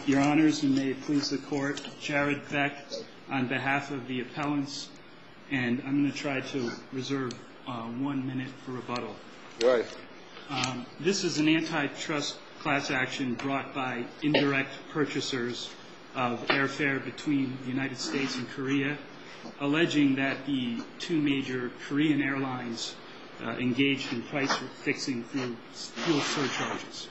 Your Honors, and may it please the Court, Jared Beck on behalf of the appellants, and I'm going to try to reserve 1 minute for rebuttal. Right. This is an antitrust class action brought by indirect purchasers of airfare between the United States and Korea, alleging that the two major Korean airlines engaged in price fixing through fuel surcharges.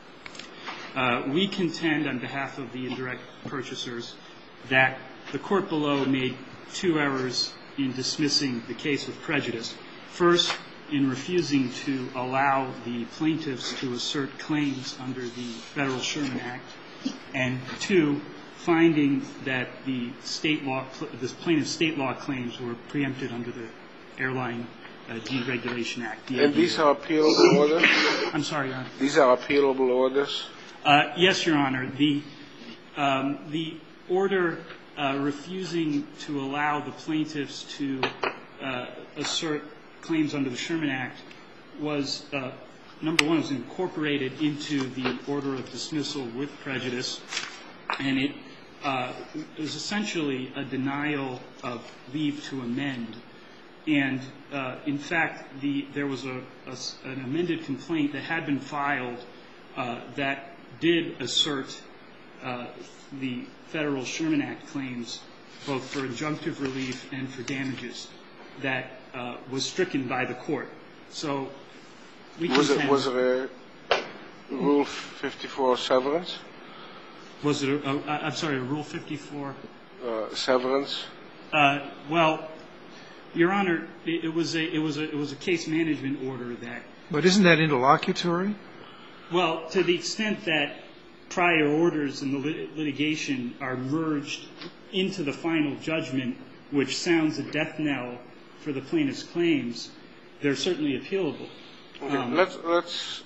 We contend on behalf of the indirect purchasers that the court below made two errors in dismissing the case with prejudice. First, in refusing to allow the plaintiffs to assert claims under the Federal Sherman Act, and two, finding that the plaintiff's state law claims were preempted under the Airline Deregulation Act. And these are appealable orders? I'm sorry, Your Honor. These are appealable orders? Yes, Your Honor. The order refusing to allow the plaintiffs to assert claims under the Sherman Act was, number one, was incorporated into the order of dismissal with prejudice, and it is essentially a denial of leave to amend. And, in fact, there was an amended complaint that had been filed that did assert the Federal Sherman Act claims, both for injunctive relief and for damages, that was stricken by the court. So we contend... Was it a Rule 54 severance? Was it a Rule 54? Severance? Well, Your Honor, it was a case management order that... But isn't that interlocutory? Well, to the extent that prior orders in the litigation are merged into the final judgment, which sounds a death knell for the plaintiff's claims, they're certainly appealable. Okay, let's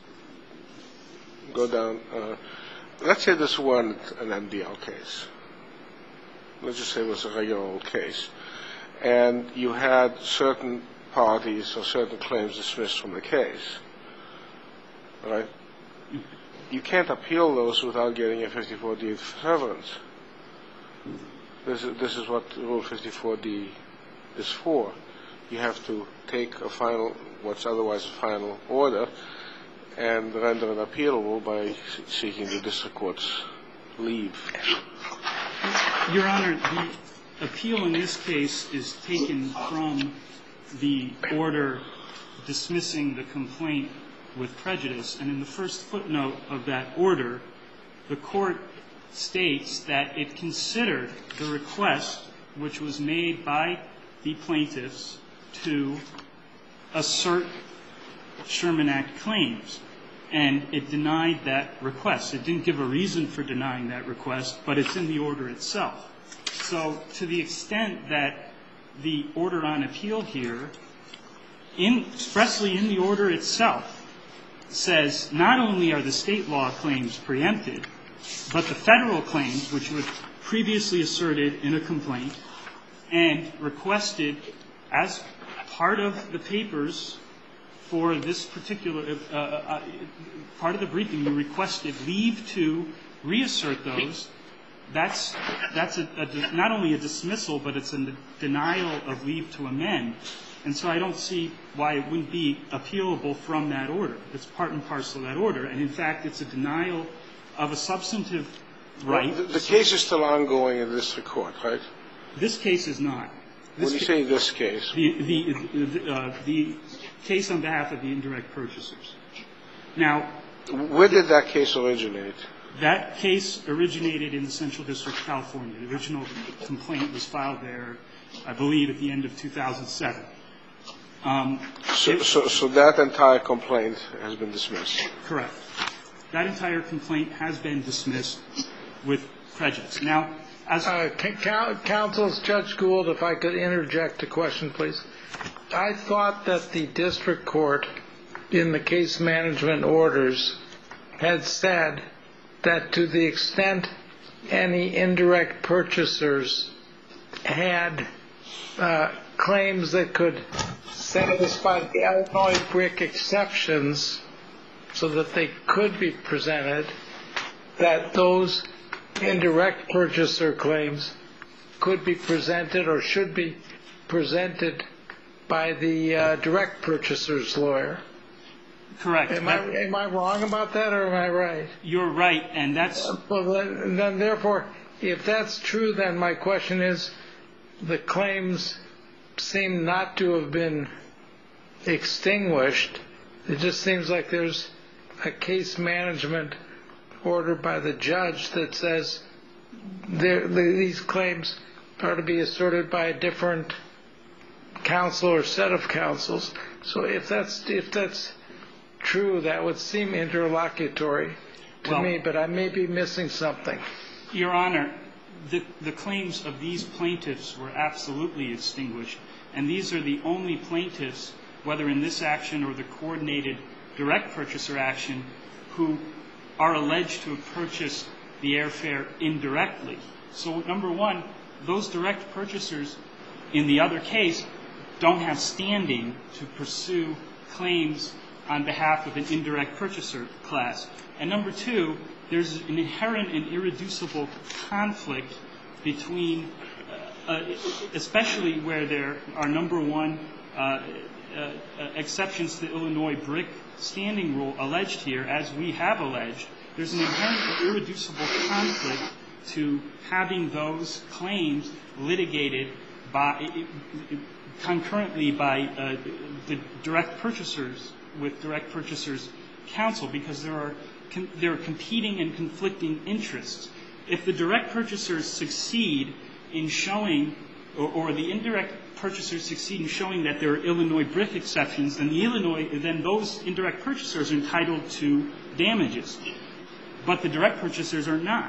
go down. Let's say this weren't an MDL case. Let's just say it was a regular old case. And you had certain parties or certain claims dismissed from the case. Right? You can't appeal those without getting a 54D severance. This is what Rule 54D is for. You have to take a final, what's otherwise a final order, and render it appealable by seeking the district court's leave. Your Honor, the appeal in this case is taken from the order dismissing the complaint with prejudice, and in the first footnote of that order, the court states that it considered the request which was made by the plaintiffs to assert Sherman Act claims, and it denied that request. It didn't give a reason for denying that request, but it's in the order itself. So to the extent that the order on appeal here, expressly in the order itself, says not only are the state law claims preempted, but the federal claims, which were previously asserted in a complaint and requested as part of the papers for this particular part of the briefing, you requested leave to reassert those. That's not only a dismissal, but it's a denial of leave to amend. And so I don't see why it wouldn't be appealable from that order. It's part and parcel of that order. And, in fact, it's a denial of a substantive right. The case is still ongoing in the district court, right? This case is not. When you say this case? The case on behalf of the indirect purchasers. Now, where did that case originate? That case originated in the Central District of California. The original complaint was filed there, I believe, at the end of 2007. So that entire complaint has been dismissed? Correct. That entire complaint has been dismissed with prejudice. Now, as Counsel, Judge Gould, if I could interject a question, please. I thought that the district court in the case management orders had said that to the extent any indirect purchasers had claims that could satisfy the Illinois BRIC exceptions so that they could be presented, that those indirect purchaser claims could be presented or should be presented by the direct purchaser's lawyer. Correct. Am I wrong about that, or am I right? You're right, and that's... Well, then, therefore, if that's true, then my question is, the claims seem not to have been extinguished. It just seems like there's a case management order by the judge that says these claims are to be asserted by a different counsel or set of counsels. So if that's true, that would seem interlocutory to me, but I may be missing something. Your Honor, the claims of these plaintiffs were absolutely extinguished, and these are the only plaintiffs, whether in this action or the coordinated direct purchaser action, who are alleged to have purchased the airfare indirectly. So, number one, those direct purchasers in the other case don't have standing to pursue claims on behalf of an indirect purchaser class. And number two, there's an inherent and irreducible conflict between, especially where there are, number one, exceptions to the Illinois BRIC standing rule alleged here, as we have alleged. There's an inherent and irreducible conflict to having those claims litigated concurrently by the direct purchasers with direct purchasers counsel, because there are competing and conflicting interests. If the direct purchasers succeed in showing, or the indirect purchasers succeed in showing that there are Illinois BRIC exceptions, then those indirect purchasers are entitled to damages. But the direct purchasers are not.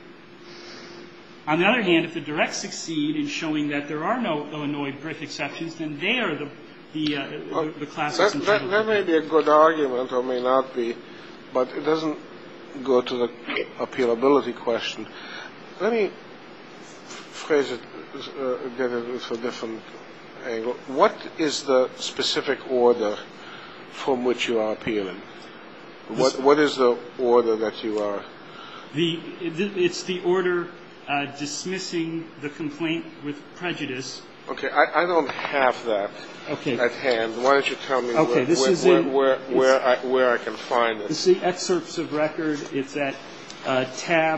On the other hand, if the directs succeed in showing that there are no Illinois BRIC exceptions, then they are the class that's entitled. That may be a good argument, or may not be, but it doesn't go to the appealability question. Let me phrase it, get it with a different angle. What is the specific order from which you are appealing? What is the order that you are? It's the order dismissing the complaint with prejudice. Okay, I don't have that at hand. Why don't you tell me where I can find it? It's the excerpts of record. It's at tab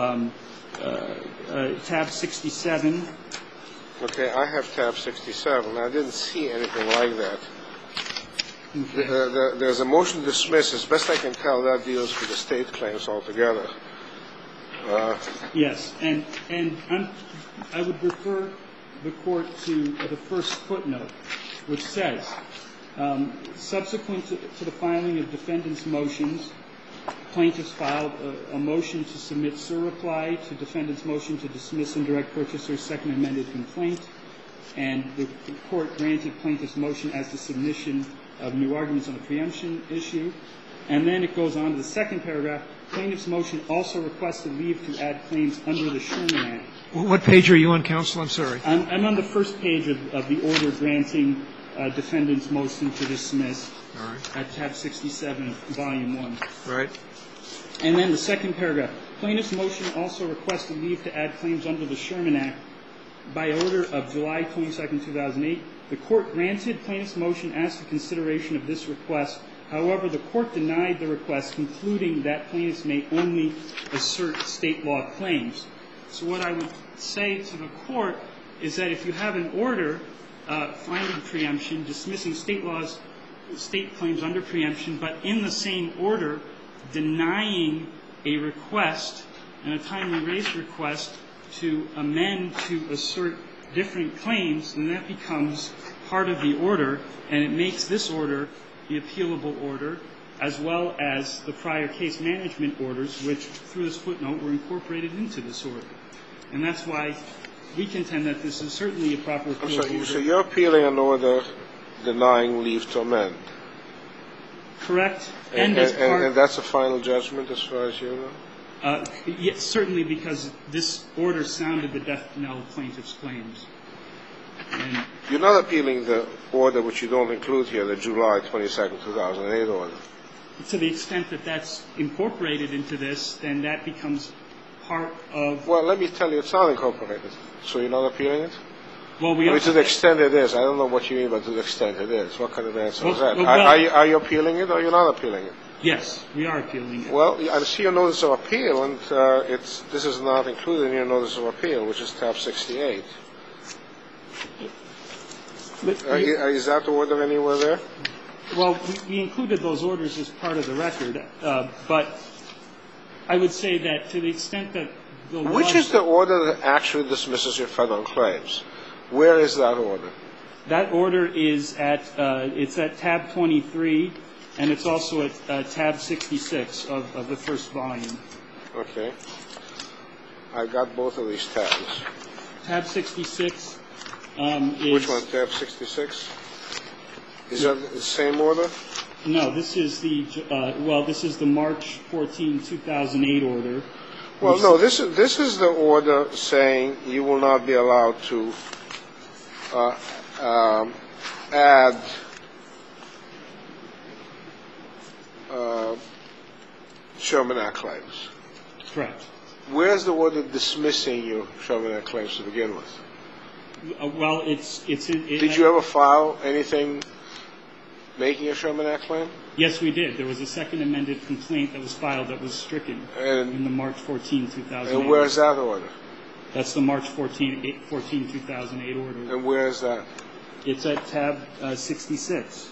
67. Okay, I have tab 67. I didn't see anything like that. Okay. There's a motion to dismiss. As best I can tell, that deals with the state claims altogether. Yes, and I would refer the court to the first footnote, which says, subsequent to the filing of defendant's motions, plaintiffs filed a motion to submit surreply to defendant's motion to dismiss indirect purchaser's second amended complaint, and the court granted plaintiff's motion as the submission of new arguments on the preemption issue. And then it goes on to the second paragraph. Plaintiff's motion also requested leave to add claims under the Sherman Act. What page are you on, counsel? I'm sorry. I'm on the first page of the order granting defendant's motion to dismiss. All right. At tab 67, volume 1. Right. And then the second paragraph. Plaintiff's motion also requested leave to add claims under the Sherman Act. By order of July 22, 2008, the court granted plaintiff's motion as to consideration of this request. However, the court denied the request, concluding that plaintiffs may only assert state law claims. So what I would say to the court is that if you have an order finding preemption, dismissing state claims under preemption, but in the same order denying a request, and a timely raised request, to amend to assert different claims, then that becomes part of the order, and it makes this order the appealable order, as well as the prior case management orders, which, through this footnote, were incorporated into this order. And that's why we contend that this is certainly a proper appealable order. So you're appealing an order denying leave to amend? Correct. And that's a final judgment as far as you know? Yes, certainly, because this order sounded the death knell of plaintiff's claims. And you're not appealing the order which you don't include here, the July 22, 2008 order? To the extent that that's incorporated into this, then that becomes part of... Well, let me tell you, it's not incorporated. So you're not appealing it? Well, I mean, to the extent it is. I don't know what you mean by to the extent it is. What kind of answer is that? Well, are you appealing it or you're not appealing it? Yes, we are appealing it. Well, I see your notice of appeal, and this is not included in your notice of appeal, which is tab 68. Is that order anywhere there? Well, we included those orders as part of the record, but I would say that to the extent that the law... Which is the order that actually dismisses your federal claims? Where is that order? That order is at tab 23, and it's also at tab 66 of the first volume. Okay. I got both of these tabs. Tab 66 is... Which one, tab 66? Is that the same order? No, this is the March 14, 2008 order. Well, no, this is the order saying you will not be allowed to add Sherman Act claims. Correct. Where's the order dismissing your Sherman Act claims to begin with? Well, Did you ever file anything making a Sherman Act claim? Yes, we did. There was a second amended complaint that was filed that was stricken in the March 14, 2008. And where's that order? That's the March 14, 2008 order. And where is that? It's at tab 66.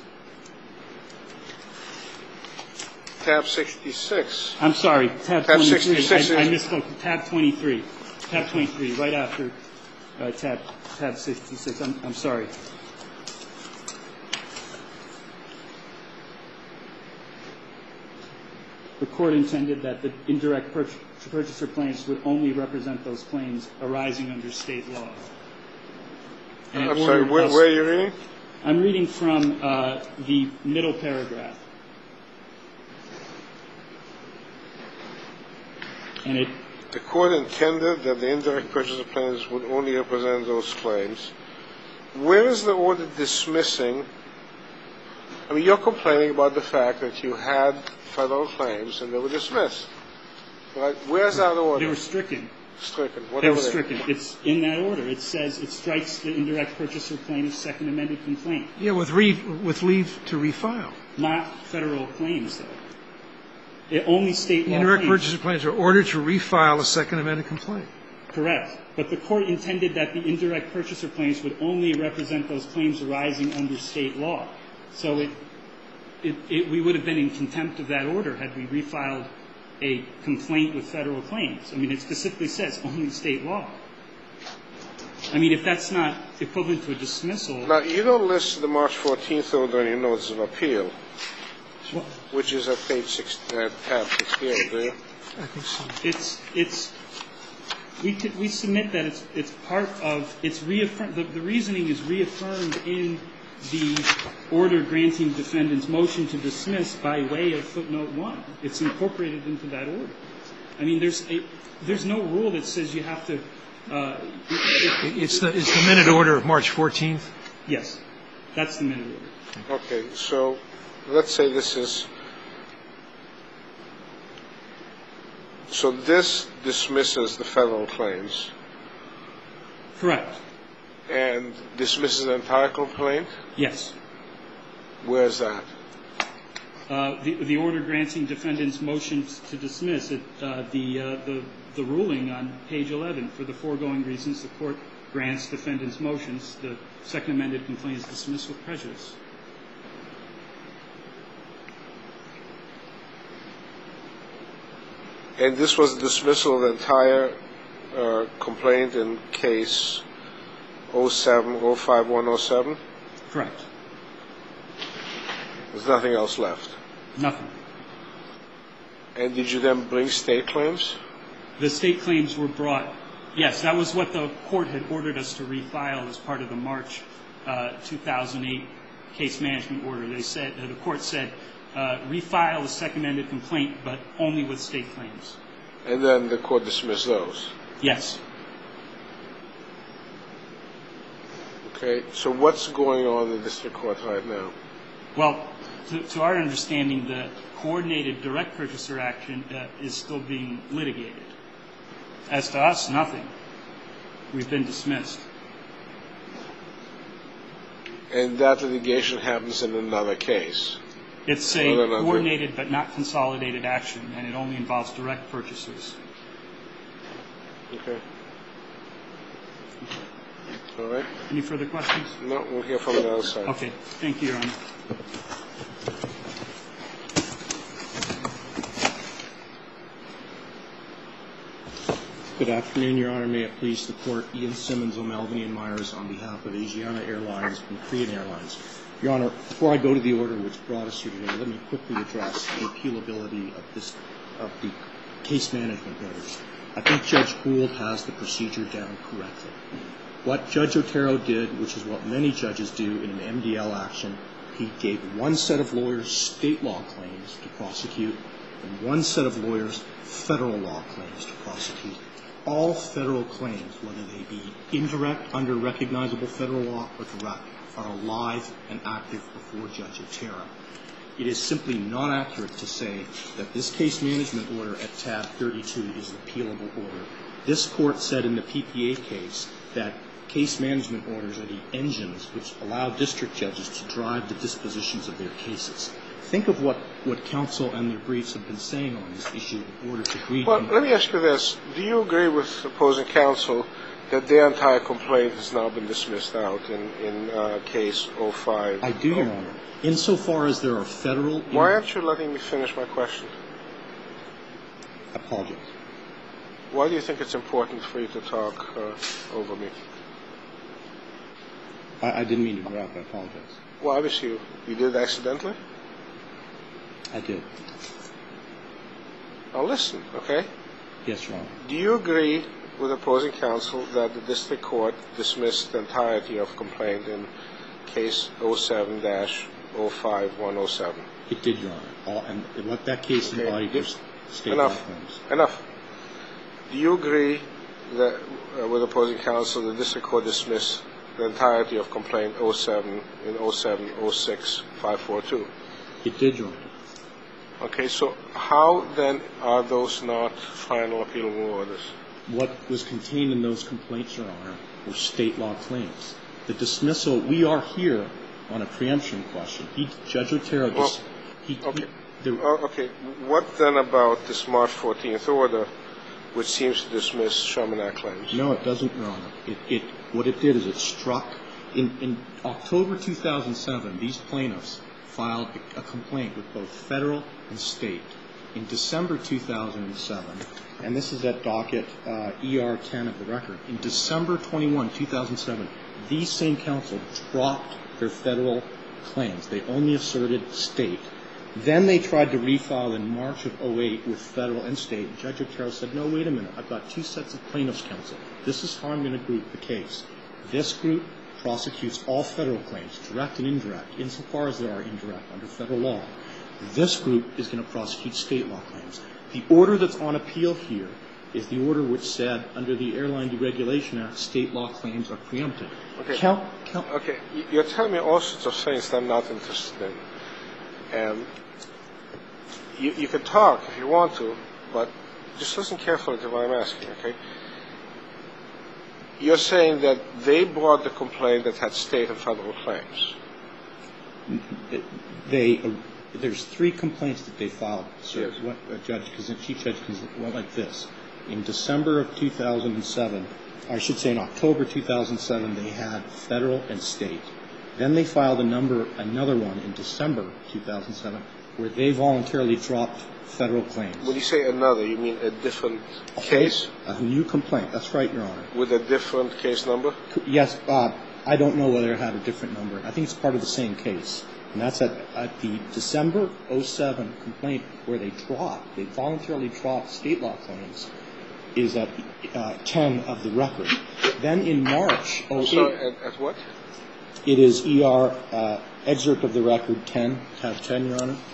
Tab 66. I'm sorry, tab 23. 66 I misspoke. Tab 23. Tab 23, right after tab 66. I'm sorry. The court intended that the indirect purchaser claims would only represent those claims arising under state law. I'm sorry, where are you reading? I'm reading from the middle paragraph. And the court intended that the indirect purchaser claims would only represent those claims. Where is the order dismissing? I mean, you're complaining about the fact that you had federal claims and they were dismissed. Right? Where's that order? They were stricken. Stricken. They were stricken. It's in that order. It says it strikes the indirect purchaser plaintiff's second amended complaint. Yeah, with leave to refile. Not federal claims, though. Only state law Indirect claims. purchaser claims are ordered to refile a second amended complaint. Correct. But the court intended that the indirect purchaser claims would only represent those claims arising under state law. So we would have been in contempt of that order had we refiled a complaint with federal claims. I mean, it specifically says only state law. I mean, if that's not equivalent to a dismissal. Now, you don't list the March 14th order in your notice of appeal, which is at tab 68, do you? I think so. We submit that it's part of, it's reaffirmed, the reasoning is reaffirmed in the order granting defendants motion to dismiss by way of footnote 1. It's incorporated into that order. I mean, there's no rule that says you have to. It's the minute order of March 14th? Yes. That's the minute order. Okay. So let's say this is. So this dismisses the federal claims. Correct. And dismisses the entire complaint? Yes. Where's that? The order granting defendants motions to dismiss, the ruling on page 11, for the foregoing reasons, the court grants defendants motions. The second amended complaint is dismissed with prejudice. And this was the dismissal of the entire complaint in case 05107? Correct. There's nothing else left? Nothing. And did you then bring state claims? The state claims were brought. Yes, that was what the court had ordered us to refile as part of the March 2008 case management order. They said, the court said, refile the second amended complaint, but only with state claims. And then the court dismissed those? Yes. Okay. So what's going on in the district court right now? Well, to our understanding, the coordinated direct purchaser action is still being litigated. As to us, nothing. We've been dismissed. And that litigation happens in another case. It's a coordinated but not consolidated action, and it only involves direct purchasers. Okay. All right. Any further questions? No, we'll hear from the other side. Okay. Thank you, Your Honor. Good afternoon, Your Honor. May it please the Court. Ian Simmons, O'Melveny & Myers on behalf of Asiana Airlines and Korean Airlines. Your Honor, before I go to the order which brought us here today, let me quickly address the appealability of the case management orders. I think Judge Gould has the procedure down correctly. What Judge Otero did, which is what many judges do in an MDL action, he gave one set of lawyers state law claims to prosecute and one set of lawyers federal law claims to prosecute. All federal claims, whether they be indirect under recognizable federal law or direct, are alive and active before Judge Otero. It is simply not accurate to say that this case management order at tab 32 is an appealable order. This Court said in the PPA case that case management orders are the engines which allow district judges to drive the dispositions of their cases. Think of what counsel and their briefs have been saying on this issue in order to agree. Well, let me ask you this. Do you agree with opposing counsel that their entire complaint has now been dismissed out in case 05? I do, Your Honor. Insofar as there are federal... Why aren't you letting me finish my question? I apologize. Why do you think it's important for you to talk over me? I didn't mean to interrupt. I apologize. Well, obviously you did it accidentally. I did. Now listen, okay? Yes, Your Honor. Do you agree with opposing counsel that the district court dismissed the entirety of complaint in case 07-05107? It did, Your Honor. And what that case embodied was state law claims. Enough. Do you agree that with opposing counsel the district court dismissed the entirety of complaint 07-06-542? It did, Your Honor. Okay, so how then are those not final appealable orders? What was contained in those complaints, Your Honor, were state law claims. The dismissal, we are here on a preemption question. Judge Otero... Okay, what then about this March 14th order, which seems to dismiss Sherman Act claims? No, it doesn't, Your Honor. What it did is it struck... In October 2007, these plaintiffs filed a complaint with both federal and state. In December 2007, and this is at docket ER 10 of the record, in December 21, 2007, these same counsel dropped their federal claims. They only asserted state. Then they tried to refile in March of 08 with federal and state. And Judge Otero said, no, wait a minute. I've got two sets of plaintiffs' counsel. This is how I'm going to group the case. This group prosecutes all federal claims, direct and indirect, insofar as there are indirect under federal law. This group is going to prosecute state law claims. The order that's on appeal here is the order which said, under the Airline Deregulation Act, state law claims are preempted. Okay. Okay. You're telling me all sorts of things that I'm not interested in. You can talk if you want to, but just listen carefully to what I'm asking, okay? You're saying that they brought the complaint that had state and federal claims. There's three complaints that they filed, sir. Yes. Chief Judge went like this. In December of 2007, I should say in October 2007, they had federal and state. Then they filed another one in December 2007, where they voluntarily dropped federal claims. When you say another, you mean a different case? A new complaint. That's right, Your Honor. With a different case number? Yes. I don't know whether it had a different number. I think it's part of the same case. And that's at the December 07 complaint where they voluntarily dropped state law claims, is at 10 of the record. Then in March 08. Sorry, at what? It is ER excerpt of the record 10, tab 10, Your Honor.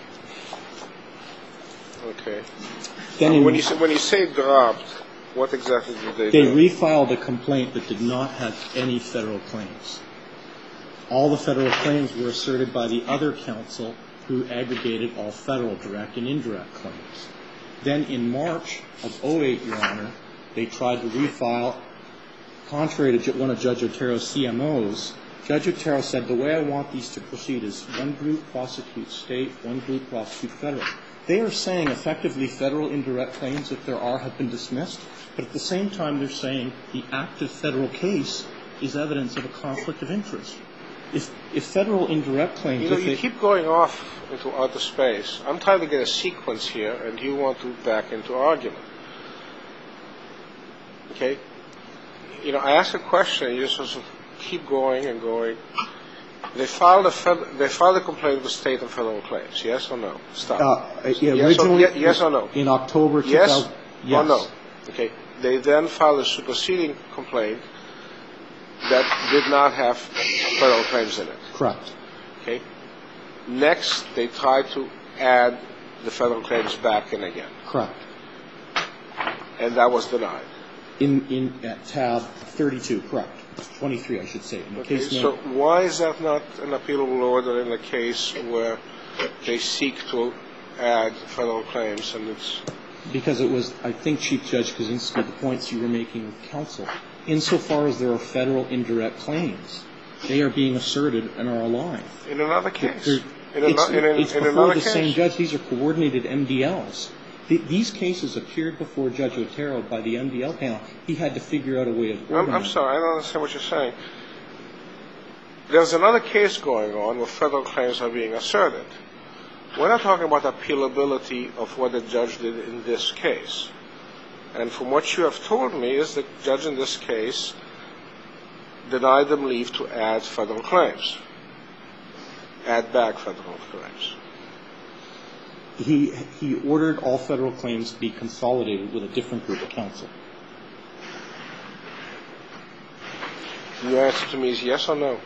Okay. Then when you say dropped, what exactly did they do? They refiled a complaint that did not have any federal claims. All the federal claims were asserted by the other counsel who aggregated all federal direct and indirect claims. Then in March of 08, Your Honor, They tried to refile. Contrary to one of Judge Otero's CMOs, Judge Otero said the way I want these to proceed is one group prosecute state, one group prosecute federal. They are saying effectively federal indirect claims, if there are, have been dismissed, but at the same time they're saying the active federal case is evidence of a conflict of interest. If federal indirect claims... You keep going off into outer space. I'm trying to get a sequence here, and you want to back into argument. Okay? I ask a question, and you just sort of keep going and going. They filed a complaint with state and federal claims. Yes or no? Stop. Yes or no? In October 2000. Yes yes. or no? Okay. They then filed a superseding complaint that did not have federal claims in it. Correct. Okay. Next, they tried to add the federal claims back in again. Correct. And that was denied. In tab 32, correct. 23, I should say. Okay, so why is that not an appealable order in a case where they seek to add federal claims and it's... Because it was, I think, Chief Judge Kaczynski, the points you were making with counsel. Insofar as there are federal indirect claims, they are being asserted and are alive. In another case. It's before the same judge. These are coordinated MDLs. These cases appeared before Judge Otero by the MDL panel. He had to figure out a way of organizing. I'm sorry, I don't understand what you're saying. There's another case going on where federal claims are being asserted. We're not talking about appealability of what the judge did in this case. And from what you have told me is the judge in this case denied them leave to add federal claims. Add back federal claims. He ordered all federal claims to be consolidated with a different group of counsel. Your answer to me is yes or no?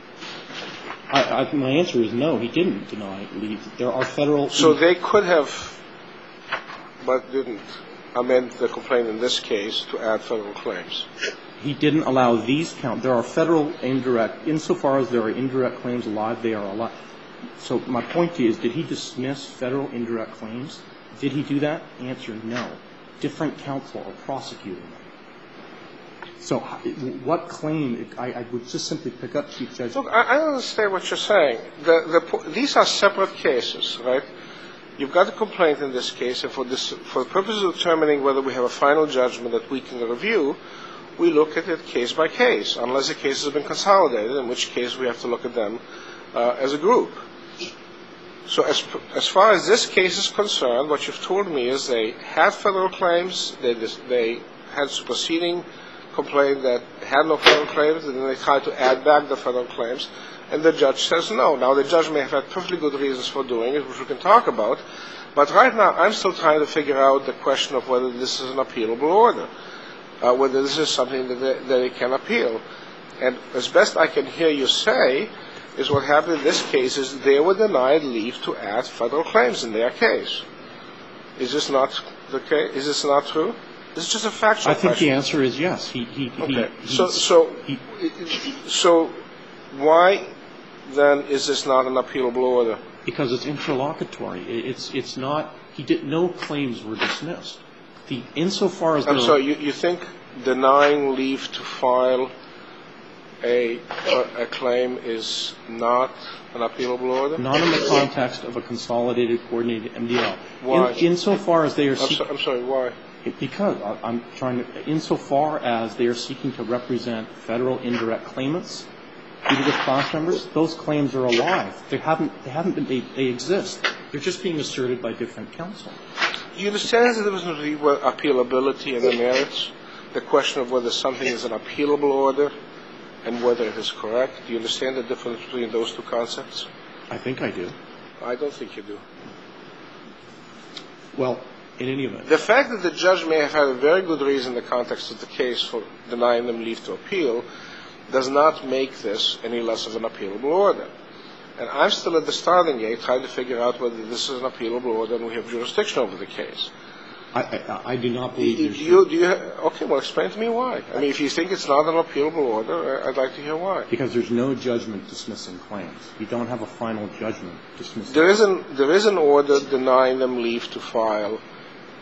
My answer is no. He didn't deny leave. There are federal... So they could have, but didn't, amend the complaint in this case to add federal claims. He didn't allow these count. There are federal indirect... Insofar as there are indirect claims alive, they are alive. So my point to you is, did he dismiss federal indirect claims? Did he do that? Answer, no. Different counsel are prosecuting them. So what claim, I would just simply pick up, Chief Judge. Look, I don't understand what you're saying. These are separate cases, right? You've got a complaint in this case, and for the purpose of determining whether we have a final judgment that we can review, we look at it case by case, unless the cases have been consolidated, in which case we have to look at them as a group. So as far as this case is concerned, what you've told me is they had federal claims, they had superseding complaint that had no federal claims, and then they tried to add back the federal claims, and the judge says no. Now, the judge may have had perfectly good reasons for doing it, which we can talk about, but right now I'm still trying to figure out the question of whether this is an appealable order, whether this is something that they can appeal. And as best I can hear you say, is what happened in this case is they were denied leave to add federal claims in their case. Is this not the case? Is this not true? This is just a factual question. I think the answer is yes. Okay. So why then is this not an appealable order? Because it's interlocutory. It's not. No claims were dismissed. Insofar as I'm sorry. You think denying leave to file a claim is not an appealable order? Not in the context of a consolidated, coordinated MDL. Why? Insofar as they are seeking... I'm sorry, why? Because I'm trying to... Insofar as they are seeking to represent federal indirect claimants, either with class members, those claims are alive. They haven't been... They exist. They're just being asserted by different counsel. Do you understand the difference between appealability and the merits? The question of whether something is an appealable order and whether it is correct. Do you understand the difference between those two concepts? I think I do. I don't think you do. Well, in any event. The fact that the judge may have had a very good reason in the context of the case for denying them leave to appeal does not make this any less of an appealable order. And I'm still at the starting gate trying to figure out whether this is an appealable order and we have jurisdiction over the case. I do not believe Okay, well, explain to me why. I mean, if you think it's not an appealable order, I'd like to hear why. Because there's no judgment dismissing claims. You don't have a final judgment dismissing There is an order denying them leave to file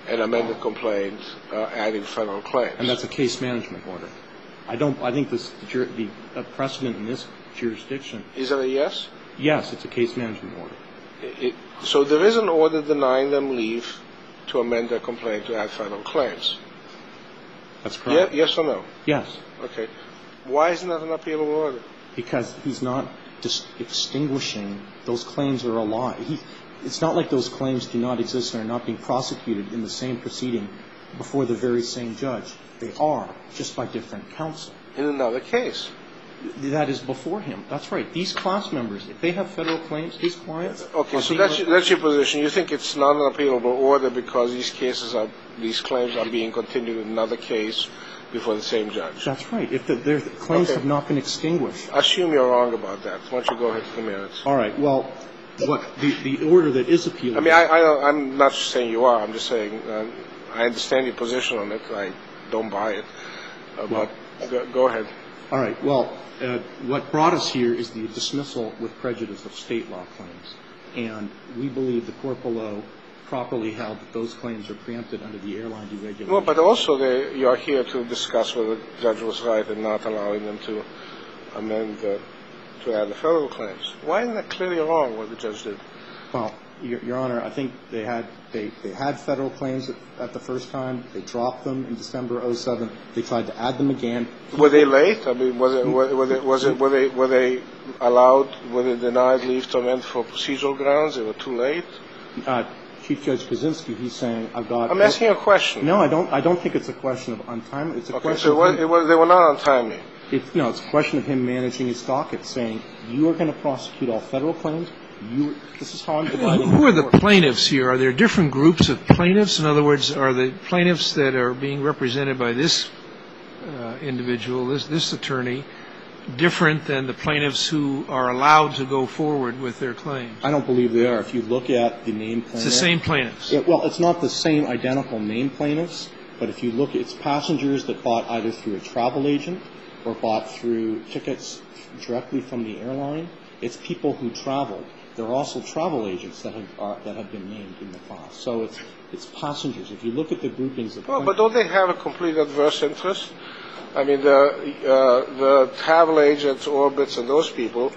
an amended complaint adding federal claims. And that's a case management order. I think the precedent in this jurisdiction. Is that a yes? Yes, it's a case management order. So there is an order denying them leave to amend their complaint to add federal claims. That's correct. Yes or no? Yes. Okay. Why isn't that an appealable order? Because he's not extinguishing those claims that are alive. It's not like those claims do not exist and are not being prosecuted in the same proceeding before the very same judge. They are, just by different counsel. In another case. That is before him. That's right. These class members, if they have federal claims, these clients. Okay, so that's your position. You think it's not an appealable order because these claims are being continued in another case before the same judge. That's right. If their claims have not been extinguished. I assume you're wrong about that. Why don't you go ahead to the merits? All right. Well, what the order that is appealable. I mean, I'm not saying you are. I'm just saying I understand your position on it. I don't buy it. But go ahead. All right. Well, what brought us here is the dismissal with prejudice of state law claims. And we believe the court below properly held that those claims are preempted under the airline deregulation. Well, but also you are here to discuss whether the judge was right in not allowing them to amend to add the federal claims. Why isn't that clearly wrong what the judge did? Well, Your Honor, I think they had federal claims at the first time. They dropped them in December 2007. They tried to add them again. Were they late? I mean, were they allowed? Were they denied leave to amend for procedural grounds? They were too late. Chief Judge Kaczynski, he's saying, I'm asking you a question. No, I don't think it's a question of untimely. It's a question. So they were not untimely. It's a question of him managing his docket, saying you are going to prosecute all federal claims. This is how I'm dividing. Who are the plaintiffs here? Are there different groups of plaintiffs? In other words, are the plaintiffs that are being represented by this individual, this attorney, different than the plaintiffs who are allowed to go forward with their claims? I don't believe they are. If you look at the named plaintiffs. It's the same plaintiffs. Well, it's not the same identical named plaintiffs, but if you look, it's passengers that bought either through a travel agent or bought through tickets directly from the airline. It's people who traveled. There are also travel agents that have been named in the class. So it's passengers. If you look at the groupings of but don't they have a complete adverse interest? I mean, the travel agents, Orbitz, and those people,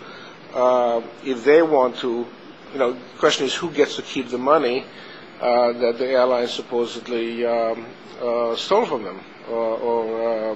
if they want to, the question is who gets to keep the money that the airline supposedly stole from them, or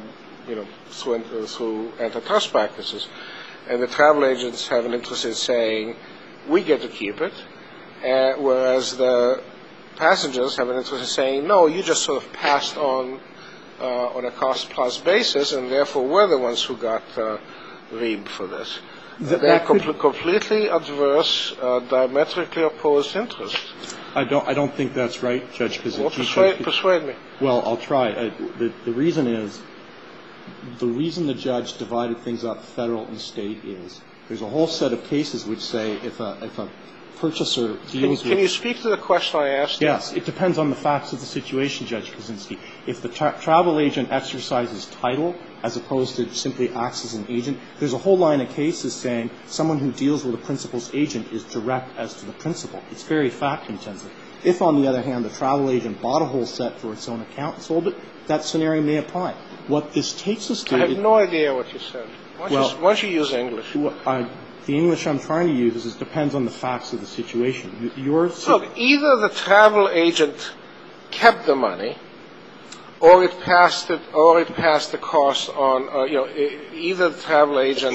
through antitrust practices. And the travel agents have an interest in saying, we get to keep it, whereas the passengers have an interest in saying, no, you just sort of passed on a cost-plus basis, and therefore we're the ones who got reamed for this. They're completely adverse, diametrically opposed interests. I don't think that's right, Judge Kaczynski. Well, persuade me. Well, I'll try. The reason is, the reason the judge divided things up, federal and state, is there's a whole set of cases which say if a purchaser deals with... Can you speak to the question I asked you? Yes. It depends on the facts of the situation, Judge Kaczynski. If the travel agent exercises title as opposed to simply acts as an agent, there's a whole line of cases saying someone who deals with a principal's agent is direct as to the principal. It's very fact-intensive. If, on the other hand, the travel agent bought a whole set for its own account and sold it, that scenario may apply. What this takes us to... I have no idea what you said. Why don't you use English? The English I'm trying to use is it depends on the facts of the situation. Look, either the travel agent kept the money, or it passed the cost on. Either the travel agent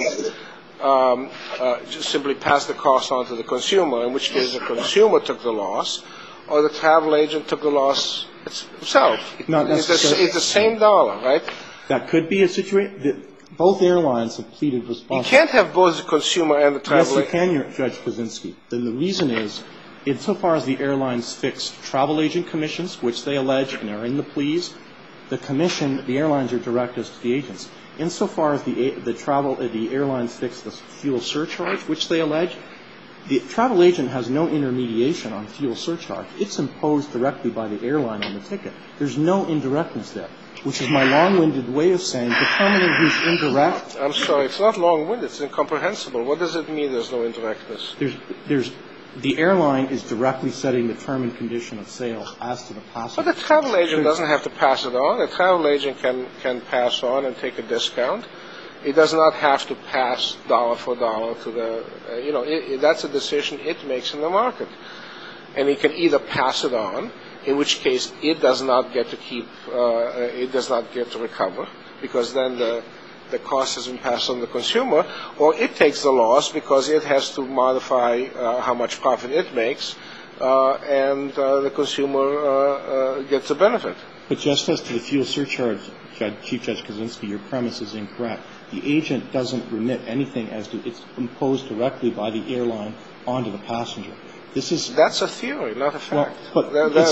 just simply passed the cost on to the consumer, in which case the consumer took the loss, or the travel agent took the loss himself. It's the same dollar, right? That could be a situation. Both airlines have pleaded responsibility. You can't have both the consumer and the travel agent. Yes, you can, Judge Kaczynski. Then the reason is, insofar as the airlines fix travel agent commissions, which they allege and are in the pleas, the airlines are direct as to the agents. Insofar as the airlines fix the fuel surcharge, which they allege, the travel agent has no intermediation on fuel surcharge. It's imposed directly by the airline on the ticket. There's no indirectness there, which is my long-winded way of saying determining who's indirect. I'm sorry, it's not long-winded. It's incomprehensible. What does it mean there's no indirectness? The airline is directly setting the term and condition of sale as to the passenger. But the travel agent doesn't have to pass it on. The travel agent can pass on and take a discount. It does not have to pass dollar for dollar to the, that's a decision it makes in the market. And it can either pass it on, in which case it does not get to it does not get to recover, because then the cost has been passed on to the consumer, or it takes the loss because it has to modify how much profit it makes, and the consumer gets the benefit. But just as to the fuel surcharge, Chief Judge Kaczynski, your premise is incorrect. The agent doesn't remit anything as to it's imposed directly by the airline onto the passenger. That's a theory, not a fact. Well,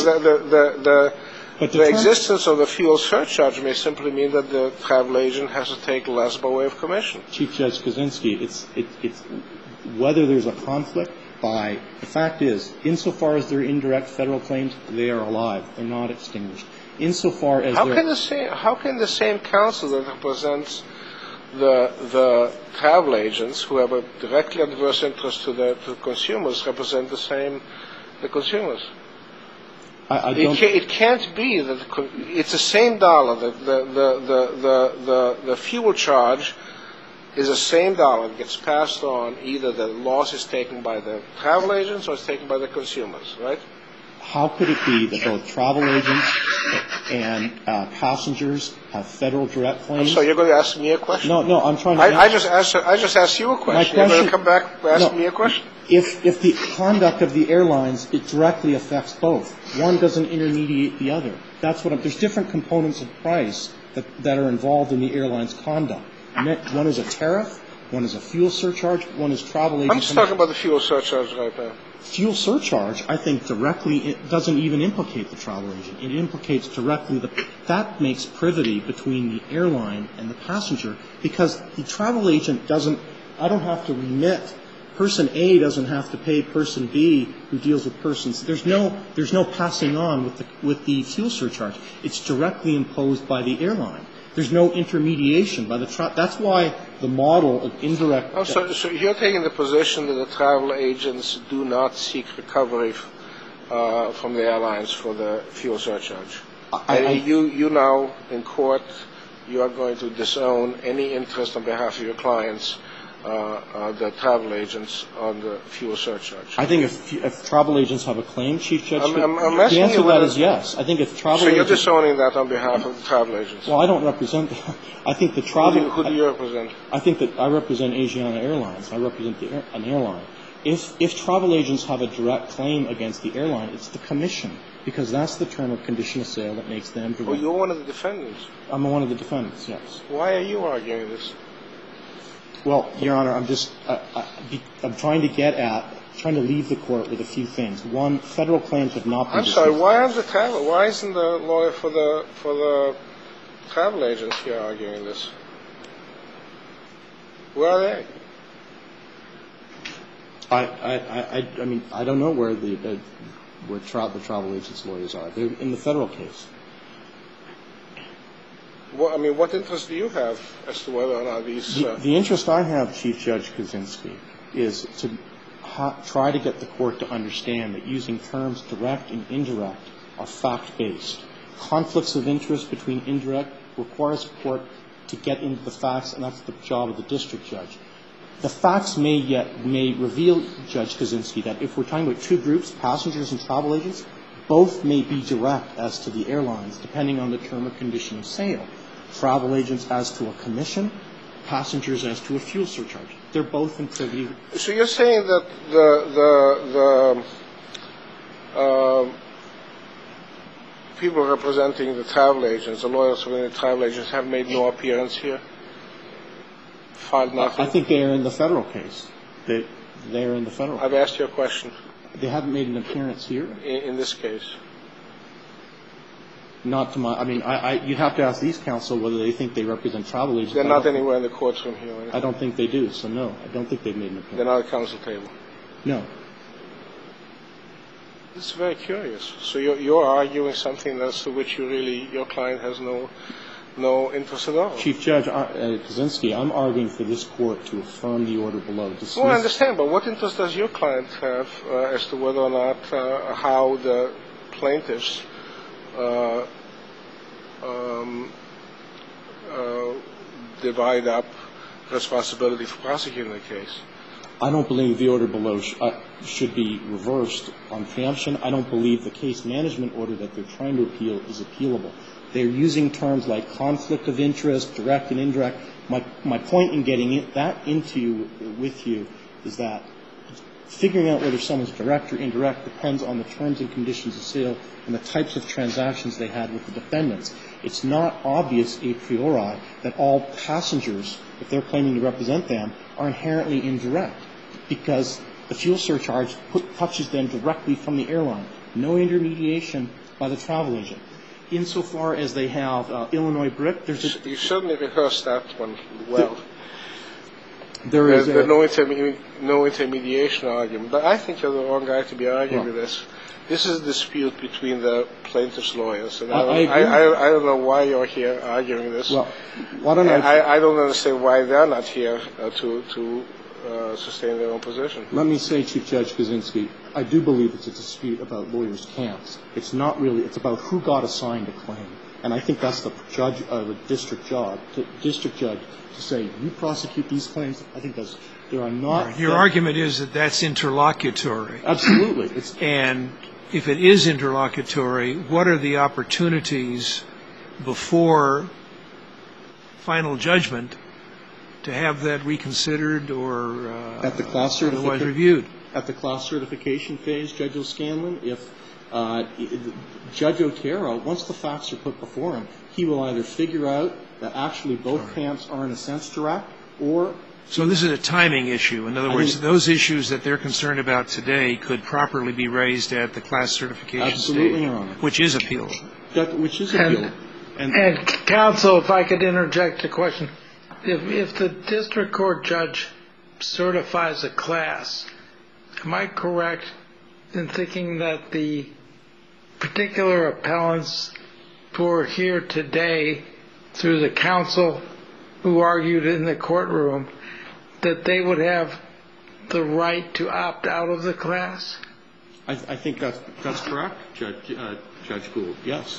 but the existence of the fuel surcharge may simply mean that the travel agent has to take less by way of commission. Chief Judge Kaczynski, it's whether there's a conflict by the fact is, insofar as they're indirect federal claims, they are alive. They're not extinguished. Insofar as how can the same counsel that represents the travel agents who have a directly adverse interest to the consumers represent the consumers? It can't be that it's the same dollar. The fuel charge is the same dollar. It gets passed on. Either the loss is taken by the travel agents or it's taken by the consumers, right? How could it be that both travel agents and passengers have federal direct claims? So you're going to ask me a question? No, I'm trying to. I just asked you a question. You're going to come back and ask me a question? If the conduct of the airlines, it directly affects both. One doesn't intermediate the other. There's different components of price that are involved in the airline's conduct. One is a tariff, one is a fuel surcharge, one is travel agent. I'm just talking about the fuel surcharge right now. Fuel surcharge, I think, it doesn't even implicate the travel agent. It implicates directly that makes privity between the airline and the passenger, because the travel agent I don't have to remit. Person A doesn't have to pay person B who deals with persons. There's no passing on with the fuel surcharge. It's directly imposed by the airline. There's no intermediation by the that's why the model of indirect. Oh, so you're taking the position that the travel agents do not seek recovery from the airlines for the fuel surcharge. You now in court, you are going to disown any interest on behalf of your clients, the travel agents, on the fuel surcharge. I think if travel agents have a claim, Chief Judge, the answer to that is yes. I think if travel so agents. You're disowning that on behalf of the travel agents. Well, I don't represent. I think the travel. Who do you represent? I think that I represent Asiana Airlines. I represent an airline. If travel agents have a direct claim against the airline, it's the commission, because that's the term of condition of sale that makes them direct. Well, you're one of the defendants. I'm one of the defendants. Yes. Why are you arguing this? Well, Your Honor, I'm trying to leave the court with a few things. One, federal claims have not been dismissed. I'm sorry, why isn't the lawyer for the travel agents here arguing this? Where are they? I mean, I don't know where the travel agents' lawyers are. They're in the federal case. Well, I mean, what interest do you have as to whether or not these... The interest I have, Chief Judge Kaczynski, is to try to get the court to understand that using terms direct and indirect are fact-based. Conflicts of interest between indirect requires the court to get into the facts, and that's the job of the district judge. The facts may reveal, Judge Kaczynski, that if we're talking about two groups, passengers and travel agents, both may be direct as to the airlines, depending on the term or condition of sale. Travel agents as to a commission, passengers as to a fuel surcharge. They're both in privity. So you're saying that the people representing the travel agents, the lawyers representing the travel agents, have made no appearance here? Filed nothing? I think they are in the federal case. They are in the federal case. I've asked you a question. They haven't made an appearance here? In this case. Not to my, I mean, you'd have to ask these counsel whether they think they represent travel agents. They're not anywhere in the courtroom here. I don't think they do, so no. I don't think they've made an appearance. They're not at counsel table? No. This is very curious. So you're arguing something as to which your client has no no interest at all. Chief Judge Kaczynski, I'm arguing for this court to affirm the order below. Well, I understand, but what interest does your client have as to whether or not how the plaintiffs divide up responsibility for prosecuting the case? I don't believe the order below should be reversed on preemption. I don't believe the case management order that they're trying to appeal is appealable. They're using terms like conflict of interest, direct and indirect. My point in getting that with you is that figuring out whether someone's direct or indirect depends on the terms and conditions of sale and the types of transactions they had with the defendants. It's not obvious a priori that all passengers, if they're claiming to represent them, are inherently indirect because the fuel surcharge touches them directly from the airline. No intermediation by the travel agent. Insofar as they have Illinois BRIC, there's a... You certainly rehearsed that one well. There's no intermediation argument. But I think you're the wrong guy to be arguing this. This is a dispute between the plaintiff's lawyers. And I don't know why you're here arguing this. Well, why don't I don't understand why they're not here to sustain their own position. Let me say, Chief Judge Kaczynski, I do believe it's a dispute about lawyers' camps. It's not really. It's about who got assigned a claim. And I think that's the district judge to say, you prosecute these claims. I think there are not. Your argument is that that's interlocutory. Absolutely. And if it is interlocutory, what are the opportunities before final judgment to have that reconsidered or at the class otherwise reviewed? At the class certification phase, Judge O'Scanlan, if Judge Otero, once the facts are put before him, he will either figure out that actually both camps are in a sense direct or... So this is a timing issue. In other words, those issues that they're concerned about today could properly be raised at the class certification absolutely, stage, Your Honor. Which is appealable. Which is appealable. And counsel, if I could interject a question. If the district court judge certifies a class, am I correct in thinking that the particular appellants who are here today through the counsel who argued in the courtroom, that they would have the right to opt out of the class? I think that's correct, Judge Gould. Yes.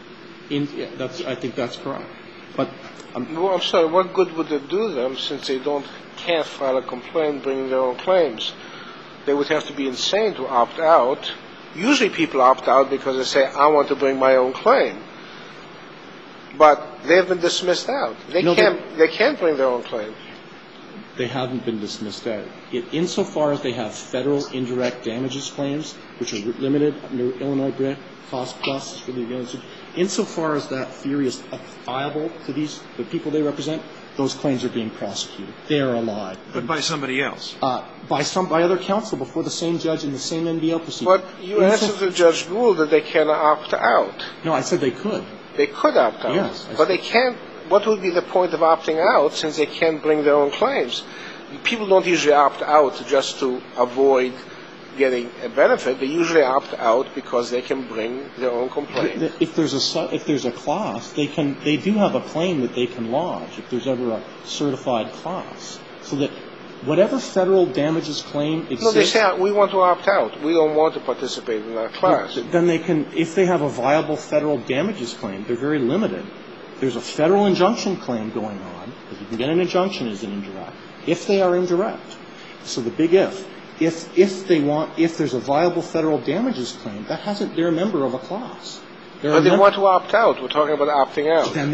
I think that's correct. But well, I'm sorry. What good would it do them since they can't file a complaint bringing their own claims? They would have to be insane to opt out. Usually people opt out because they say, I want to bring my own claim. But they've been dismissed out. They can't bring their own claim. They haven't been dismissed out. Insofar as they have federal indirect damages claims, which are limited under Illinois BRIC, cost plus for the advantage, insofar as that theory is viable to the people they represent, those claims are being prosecuted. They are alive. But by somebody else. By other counsel before the same judge in the same NBL proceeding. But you answered to Judge Gould that they can opt out. No, I said they could. They could opt out. Yes. But they can't. What would be the point of opting out since they can't bring their own claims? People don't usually opt out just to avoid getting a benefit. They usually opt out because they can bring their own complaint. If there's a class, they do have a claim that they can lodge if there's ever a certified class. So that whatever federal damages claim exists. No, they say we want to opt out. We don't want to participate in that class. Then they can, if they have a viable federal damages claim, they're very limited. There's a federal injunction claim going on, because you can get an injunction as an indirect, if they are indirect. So the big if. If there's a viable federal damages claim, they're a member of a class. But they want to opt out. We're talking about opting out. Then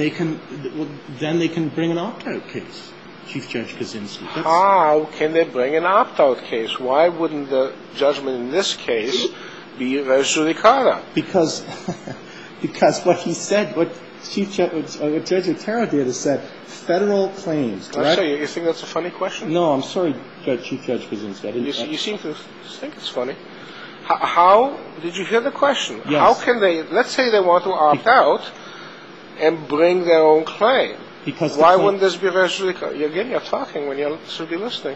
they can bring an opt-out case, Chief Judge Kaczynski. How can they bring an opt-out case? Why wouldn't the judgment in this case be res judicata? Because what he said, what Judge Otero did is said federal claims. I'm sorry, you think that's a funny question? No, I'm sorry, Chief Judge Kaczynski. You seem to think it's funny. How did you hear the question? Yes. How can they? Let's say they want to opt out and bring their own claim. Why wouldn't this be res judicata? Again, you're talking when you should be listening.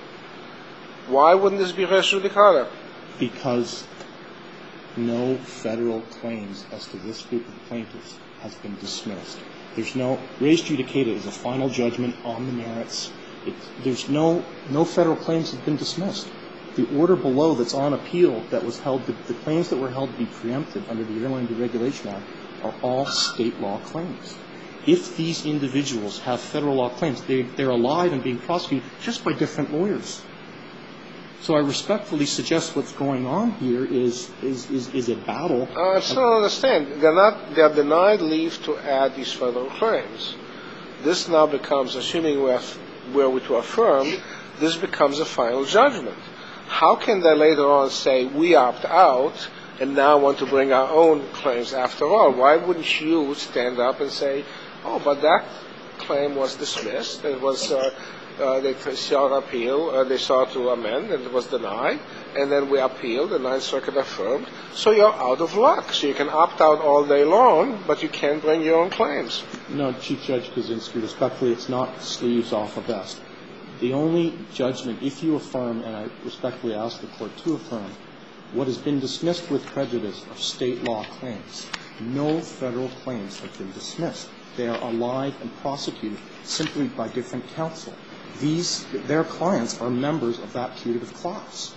Why wouldn't this be res judicata? Because no federal claims as to this group of plaintiffs has been dismissed. There's no res judicata is a final judgment on the merits. There's no federal claims have been dismissed. The order below that's on appeal that was held, the claims that were held to be preempted under the Airline Deregulation Act are all state law claims. If these individuals have federal law claims, they're alive and being prosecuted just by different lawyers. So I respectfully suggest what's going on here is a battle. I still don't understand. They're denied leave to add these federal claims. This now becomes, assuming we're to affirm, this becomes a final judgment. How can they later on say we opt out and now want to bring our own claims after all? Why wouldn't you stand up and say, oh, but that claim was dismissed. It was they sought appeal. They sought to amend, and it was denied. And then we appealed. The Ninth Circuit affirmed. So you're out of luck. So you can opt out all day long, but you can't bring your own claims. No, Chief Judge Kaczynski, respectfully, it's not sleeves off a vest. The only judgment, if you affirm, and I respectfully ask the Court to affirm, what has been dismissed with prejudice are state law claims. No federal claims have been dismissed. They are alive and prosecuted simply by different counsel. Their clients are members of that putative class.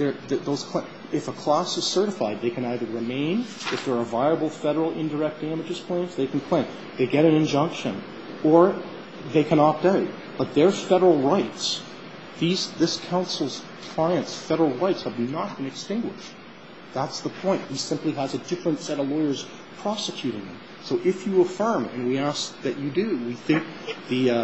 If a class is certified, they can either remain. If there are viable federal indirect damages claims, they can claim. They get an injunction, or they can opt out. But their federal rights, this counsel's clients' federal rights have not been extinguished. That's the point. He simply has a different set of lawyers prosecuting them. So if you affirm, and we ask that you do, we think the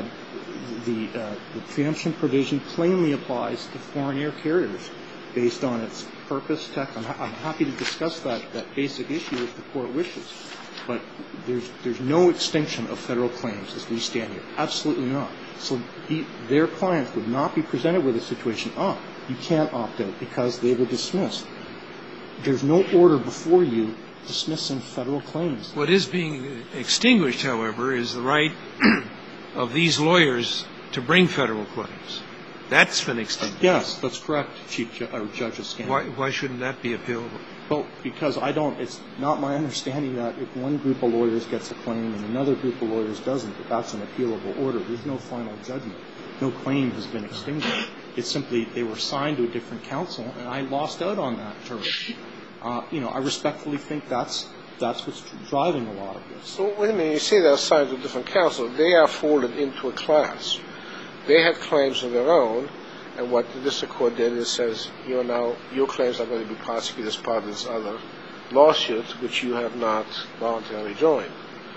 preemption provision plainly applies to foreign air carriers based on its purpose, tech. I'm happy to discuss that basic issue if the Court wishes. But there's no extinction of federal claims as we stand here. Absolutely not. So their clients would not be presented with a situation, you can't opt out because they were dismissed. There's no order before you dismissing federal claims. What is being extinguished, however, is the right of these lawyers to bring federal claims. That's been extinguished. Yes, that's correct, Chief Judge O'Scanlan. Why shouldn't that be appealable? Well, because it's not my understanding that if one group of lawyers gets a claim and another group of lawyers doesn't, that that's an appealable order. There's no final judgment. No claim has been extinguished. It's simply they were assigned to a different counsel, and I lost out on that term. I respectfully think that's what's driving a lot of this. So wait a minute. You say they're assigned to a different counsel. They are folded into a class. They had claims of their own, and what the district court did is says, your claims are going to be prosecuted as part of this other lawsuit, which you have not voluntarily joined.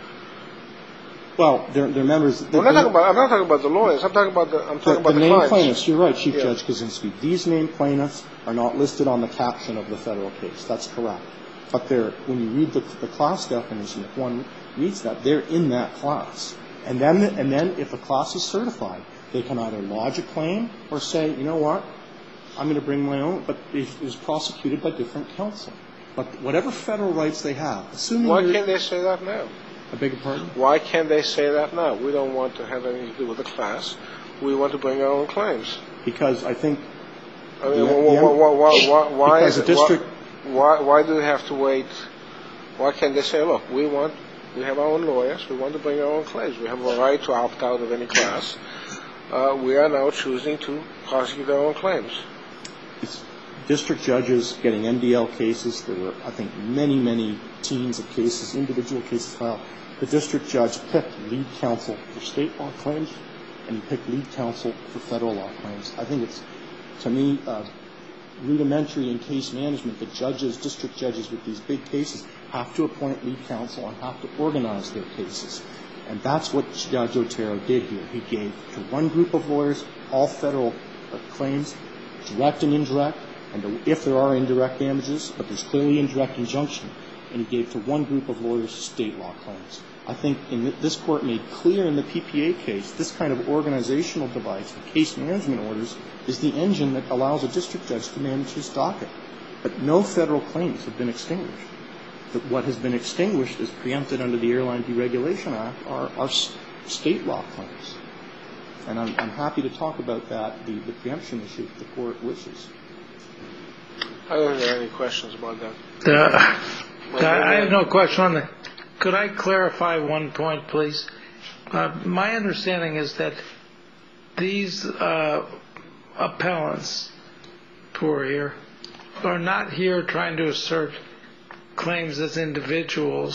Well, they're members. I'm not talking about the lawyers. I'm talking about the named clients. plaintiffs. You're right, Chief Judge Kaczynski. These named plaintiffs are not listed on the caption of the federal case. That's correct. But when you read the class definition, if one reads that, they're in that class. And then if a class is certified, they can either lodge a claim or say, you know what, I'm going to bring my own, but it was prosecuted by different counsel. But whatever federal rights they have, assuming Why can't they say that now? I beg your pardon? Why can't they say that now? We don't want to have anything to do with the class. We want to bring our own claims. Because I think... I mean, why do they have to wait? Why can't they say, look, we have our own lawyers. We want to bring our own claims. We have a right to opt out of any class. We are now choosing to prosecute our own claims. It's district judges getting NDL cases. There were, I think, many, many teams of cases, individual cases filed. The district judge picked lead counsel for state law claims, and he picked lead counsel for federal law claims. I think it's, to me, rudimentary in case management that district judges with these big cases have to appoint lead counsel and have to organize their cases. And that's what Judge Otero did here. He gave to one group of lawyers all federal claims, direct and indirect, and if there are indirect damages, but there's clearly indirect injunction, and he gave to one group of lawyers state law claims. I think this Court made clear in the PPA case this kind of organizational device, the case management orders, is the engine that allows a district judge to manage his docket. But no federal claims have been extinguished. What has been extinguished is preempted under the Airline Deregulation Act are state law claims. And I'm happy to talk about that, the preemption issue, if the Court wishes. I don't have any questions about that. I have no question on that. Could I clarify one point, please? My understanding is that these appellants who are here are not here trying to assert claims as individual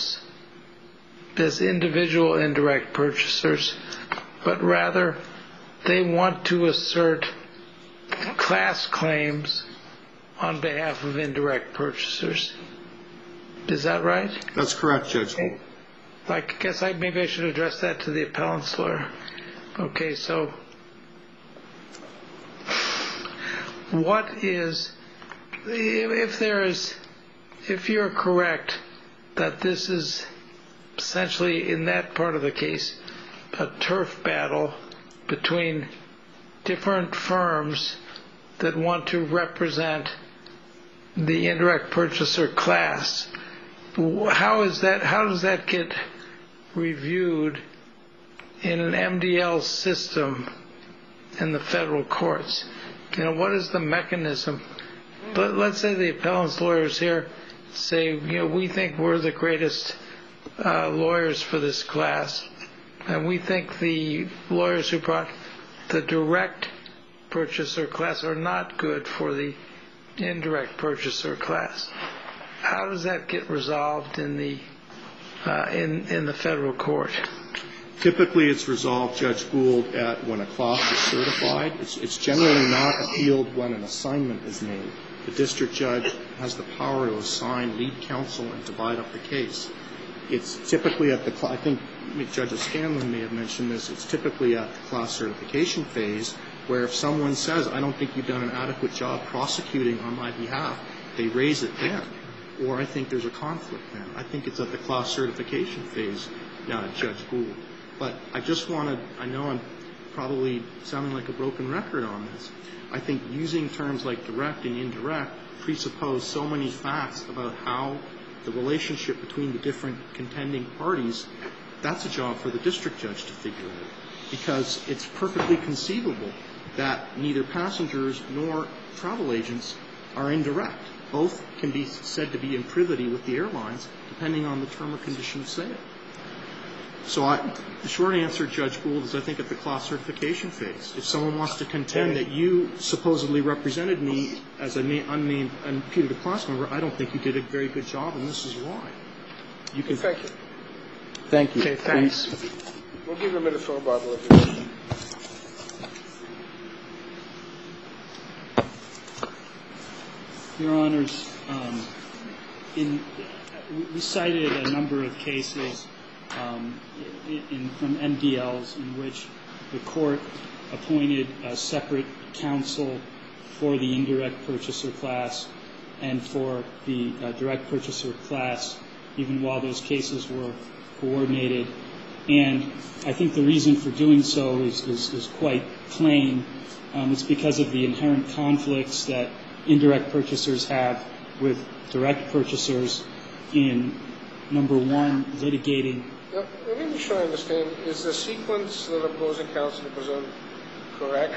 indirect purchasers, but rather they want to assert class claims on behalf of indirect purchasers. Is that right? That's correct, Judge Gould. I guess maybe I should address that to the appellant's lawyer. Okay, so what is, if you're correct that this is essentially in that part of the case a turf battle between different firms that want to represent the indirect purchaser class, how does that get reviewed in an MDL system in the federal courts? What is the mechanism? But let's say the appellant's lawyers here say, we think we're the greatest lawyers for this class, and we think the lawyers who brought the direct purchaser class are not good for the indirect purchaser class. How does that get resolved in the federal court? Typically, it's resolved, Judge Gould, when a class is certified. It's generally not appealed when an assignment is made. The district judge has the power to assign lead counsel and divide up the case. It's typically I think Judge O'Scanlan may have mentioned this, it's typically at the class certification phase where if someone says, I don't think you've done an adequate job prosecuting on my behalf, they raise it then. Or I think there's a conflict then. I think it's at the class certification phase, Judge Gould. But I just want to, I know I'm probably sounding like a broken record on this. I think using terms like direct and indirect presuppose so many facts about how the relationship between the different contending parties, that's a job for the district judge to figure out. Because it's perfectly conceivable that neither passengers nor travel agents are indirect. Both can be said to be in privity with the airlines, depending on the term or condition of sale. So the short answer, Judge Gould, is I think at the class certification phase. If someone wants to contend that you supposedly represented me as an unnamed, unimputed class member, I don't think you did a very good job, and this is why. You can. Thank you. Thank you. Okay, thanks. We'll give you a minute for about a little bit. Your Honors, we cited a number of cases from MDLs in which the court appointed a separate counsel for the indirect purchaser class and for the direct purchaser class, even while those cases were coordinated. And I think the reason for doing so is quite plain. It's because of the inherent conflicts that indirect purchasers have with direct purchasers in, number one, litigating. Now, let me be sure I understand. Is the sequence that opposing counsel present correct?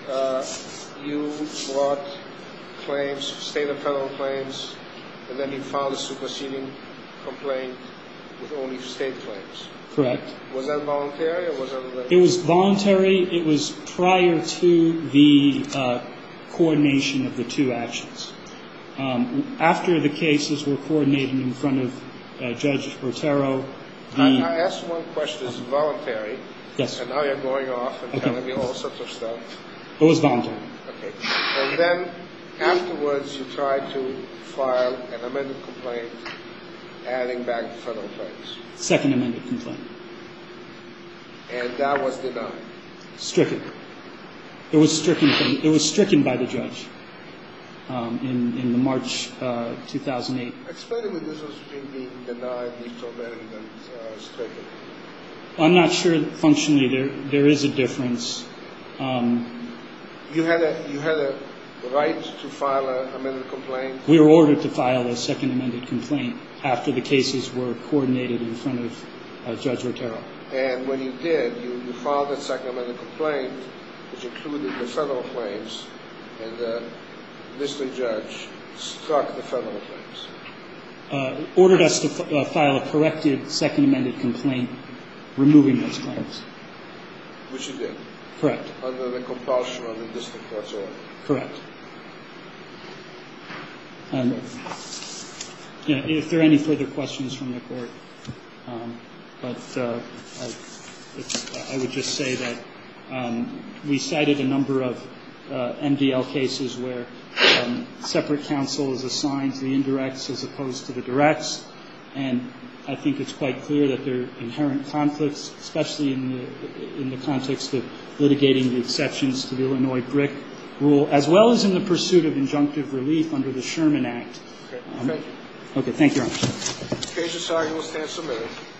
You brought claims, state and federal claims, and then you filed a superseding complaint with only state claims. Correct. Was that voluntary or was that? It was voluntary. It was prior to the coordination of the two actions. After the cases were coordinated in front of Judge Otero, I asked one question. Is it voluntary? Yes. And now you're going off and telling me all sorts of stuff. It was voluntary. Okay. And then afterwards you tried to file an amended complaint adding back the federal claims. Second amended complaint. And that was denied. Stricken. It was stricken. It was stricken by the judge in the March 2008. Explain to me the difference between being denied, leave to amend, and stricken. I'm not sure functionally there is a difference. You had a right to file an amended complaint. We were ordered to file a second amended complaint after the cases were coordinated in front of Judge Otero. And when you did, you filed that second amended complaint, which included the federal claims, and the district judge struck the federal claims. Ordered us to file a corrected second amended complaint removing those claims. Which you did, Correct. under the compulsion of the district court's order. Correct. If there are any further questions from the court, I would just say that we cited a number of MDL cases where separate counsel is assigned to the indirects as opposed to the directs, and I think it's quite clear that there are inherent conflicts, especially in the context of litigating the exceptions to the Illinois BRIC rule, as well as in the pursuit of injunctive relief under the Sherman Act. Okay, thank you. Okay, thank you, Your Honor. The case is argued will stand submitted.